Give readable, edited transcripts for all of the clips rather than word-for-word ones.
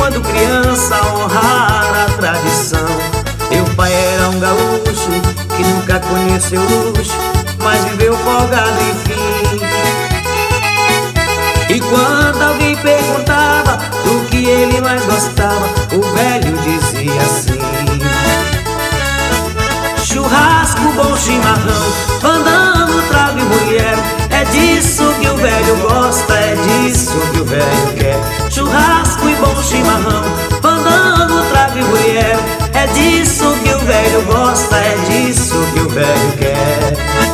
quando criança honrar a tradição. Meu pai era um gaúcho que nunca conheceu luxo, mas viveu folgado enfim. E quando alguém perguntava do que ele mais gostava, o velho dizia assim: churrasco, bom chimarrão, fandango, trago e mulher. É disso que o velho gosta, é disso que o velho quer. Churrasco e bom chimarrão, fandango, trago e mulher. É disso que o velho gosta, é disso que o velho quer.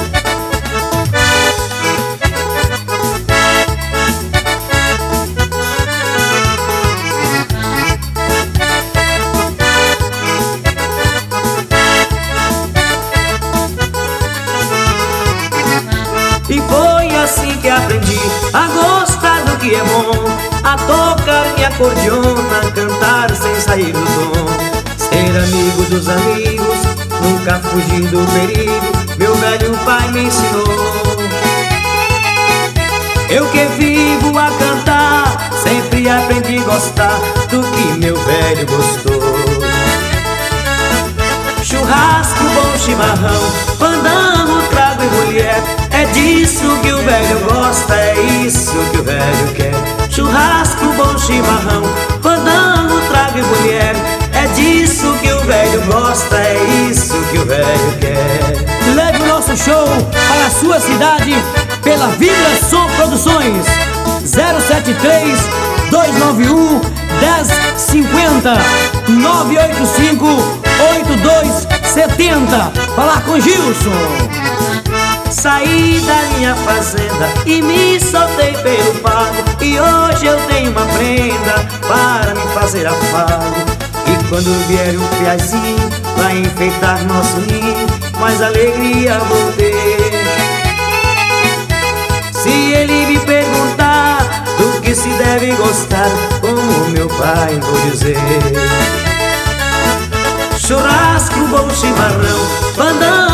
E foi assim que aprendi a gostar do que é bom, a tocar minha acordeona, a cantar sem sair do tom. Ser amigo dos amigos, nunca fugir do perigo, meu velho pai me ensinou. Eu que vivo a cantar, sempre aprendi a gostar do que meu velho gostou. Churrasco, bom chimarrão, fandango, trago e mulher. É disso que o velho gosta, é isso que o velho quer. Churrasco, bom chimarrão, fandango, trago e mulher. É disso que o velho gosta, é isso que o velho quer. Leve o nosso show para a sua cidade pela Vibra Som Produções. 073 291 1050 985 8270. Falar com Gilson. Saí da minha fazenda e me soltei pelo pago, e hoje eu tenho uma prenda para me fazer afago. E quando vier o piazinho vai enfeitar nosso ninho, mais alegria vou ter. Se ele me perguntar do que se deve gostar, como meu pai vou dizer: churrasco, bom chimarrão, fandango,